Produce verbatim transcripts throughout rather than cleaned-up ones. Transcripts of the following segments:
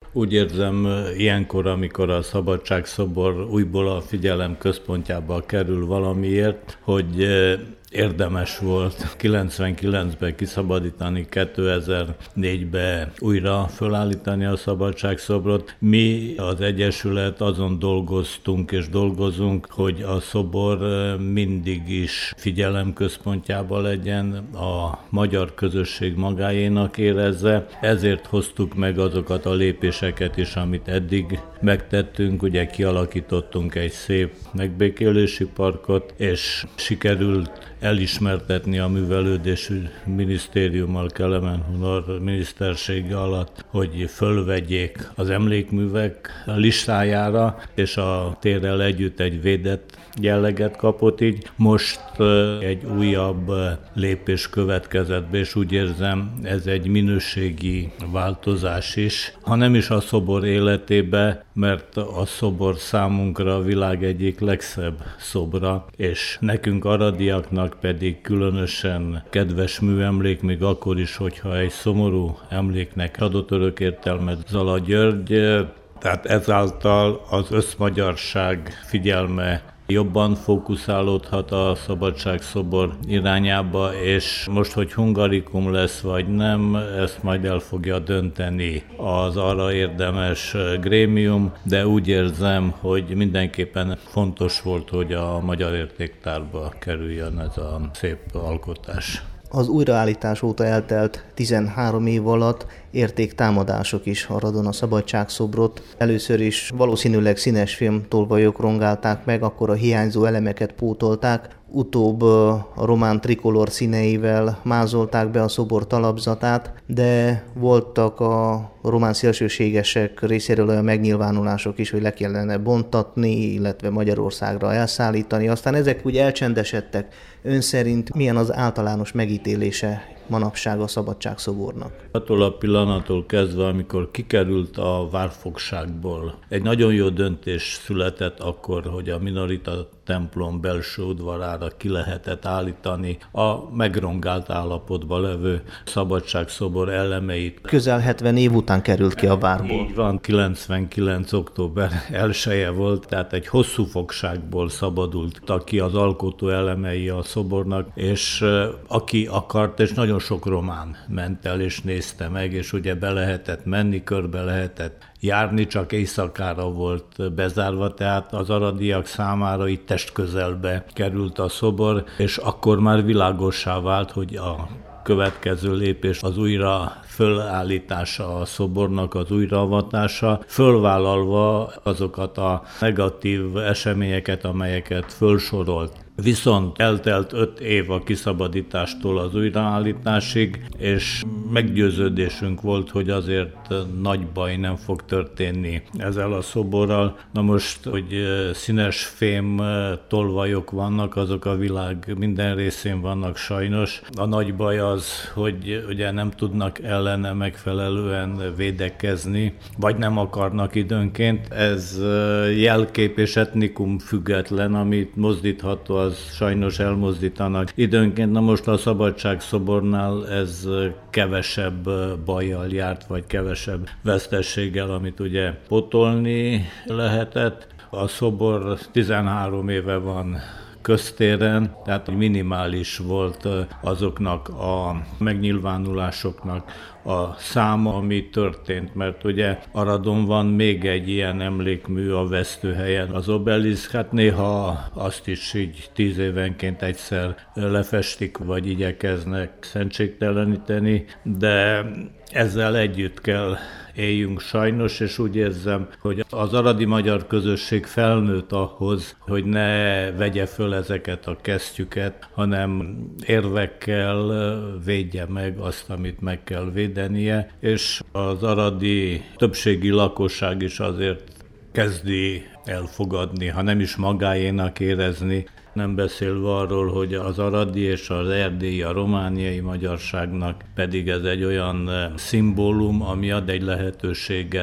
Úgy érzem, ilyenkor, amikor a szabadságszobor újból a figyelem központjába kerül valamiért, hogy érdemes volt kilencvenkilencben kiszabadítani, kétezer-négyben újra fölállítani a szabadságszobrot. Mi az Egyesület azon dolgoztunk és dolgozunk, hogy a szobor mindig is figyelem központjában legyen, a magyar közösség magáénak érezze. Ezért hoztuk meg azokat a lépéseket is, amit eddig megtettünk. Ugye kialakítottunk egy szép megbékélési parkot, és sikerült elismertetni a művelődési minisztériummal, Kelemen Hunor minisztersége alatt, hogy fölvegyék az emlékművek listájára, és a térrel együtt egy védett jelleget kapott így. Most egy újabb lépés következett be, és úgy érzem, ez egy minőségi változás is, ha nem is a szobor életébe, mert a szobor számunkra a világ egyik legszebb szobra, és nekünk aradiaknak pedig különösen kedves műemlék, még akkor is, hogyha egy szomorú emléknek adott örök értelmet Zala György, tehát ezáltal az összmagyarság figyelme jobban fókuszálódhat a szabadságszobor irányába, és most, hogy hungarikum lesz vagy nem, ezt majd el fogja dönteni az arra érdemes grémium, de úgy érzem, hogy mindenképpen fontos volt, hogy a Magyar Értéktárba kerüljön ez a szép alkotás. Az újraállítás óta eltelt tizenhárom év alatt értéktámadások is aradon a szabadságszobrot. Először is valószínűleg színesfilm tolvajok rongálták meg, akkor a hiányzó elemeket pótolták, utóbb a román trikolor színeivel mázolták be a szobor talapzatát, de voltak a román szélsőségesek részéről olyan megnyilvánulások is, hogy le kellene bontatni, illetve Magyarországra elszállítani. Aztán ezek úgy elcsendesedtek. Ön szerint milyen az általános megítélése manapság a szabadságszobornak? Attól a pillanattól kezdve, amikor kikerült a várfogságból, egy nagyon jó döntés született akkor, hogy a Minorita templom belső udvarára ki lehetett állítani a megrongált állapotban levő szabadságszobor elemeit. Közel hetven év után került ki a várból. Így van, kilencvenkilenc október elseje volt, tehát egy hosszú fogságból szabadultak ki az alkotó elemei a szobornak, és aki akart, és nagyon sok román ment el és nézte meg, és ugye be lehetett menni, körbe lehetett járni, csak éjszakára volt bezárva, tehát az aradiak számára itt testközelbe került a szobor, és akkor már világossá vált, hogy a következő lépés az újra fölállítása a szobornak, az újraavatása, fölvállalva azokat a negatív eseményeket, amelyeket fölsorolt. Viszont eltelt öt év a kiszabadítástól az újraállításig, és meggyőződésünk volt, hogy azért nagy baj nem fog történni ezzel a szoborral. Na most, hogy színes fém tolvajok vannak, azok a világ minden részén vannak sajnos. A nagy baj az, hogy ugye nem tudnak ellene megfelelően védekezni, vagy nem akarnak időnként. Ez jelkép és etnikum független, amit mozdítható az sajnos elmozdítanak időnként. Na most a szabadságszobornál ez kevesebb bajjal járt, vagy kevesebb vesztességgel, amit ugye pótolni lehetett. A szobor tizenhárom éve van köztéren, tehát minimális volt azoknak a megnyilvánulásoknak a száma, ami történt, mert ugye Aradon van még egy ilyen emlékmű a Vesztőhelyen, az obeliszk, hát néha azt is így tíz évenként egyszer lefestik, vagy igyekeznek szentségteleníteni, de ezzel együtt kell éljünk sajnos, és úgy érzem, hogy az aradi magyar közösség felnőtt ahhoz, hogy ne vegye föl ezeket a kesztyüket, hanem érvekkel védje meg azt, amit meg kell védenie, és az aradi többségi lakosság is azért kezdi elfogadni, ha nem is magáénak érezni, nem beszélve arról, hogy az aradi és az erdélyi, a romániai magyarságnak pedig ez egy olyan szimbólum, ami ad egy lehetőséget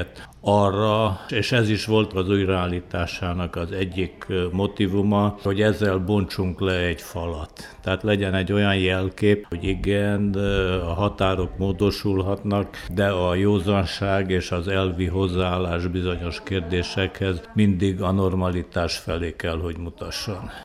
arra, és ez is volt az újraállításának az egyik motivuma, hogy ezzel bontsunk le egy falat. Tehát legyen egy olyan jelkép, hogy igen, a határok módosulhatnak, de a józanság és az elvi hozzáállás bizonyos kérdésekhez mindig a normalitás felé kell, hogy mutasson.